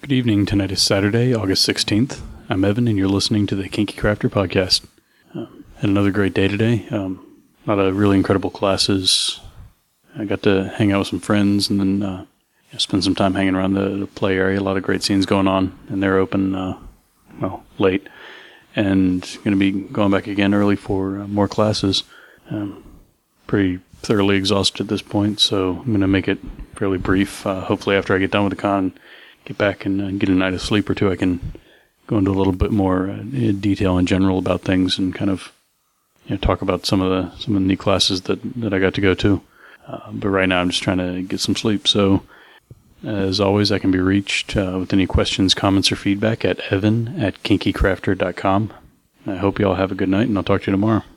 Good evening. Tonight is Saturday, August 16th. I'm Evan, and you're listening to the Kinky Crafter podcast. Had another great day today. A lot of really incredible classes. I got to hang out with some friends and then spend some time hanging around the play area. A lot of great scenes going on, and they're open, late. And going to be going back again early for more classes. Pretty thoroughly exhausted at this point, so I'm going to make it fairly brief. Hopefully after I get done with the con, get back and get a night of sleep or two, I can go into a little bit more detail in general about things and kind of talk about some of the neat classes that I got to go to. But right now I'm just trying to get some sleep. So as always, I can be reached with any questions, comments, or feedback at evan@kinkycrafter.com. I hope you all have a good night, and I'll talk to you tomorrow.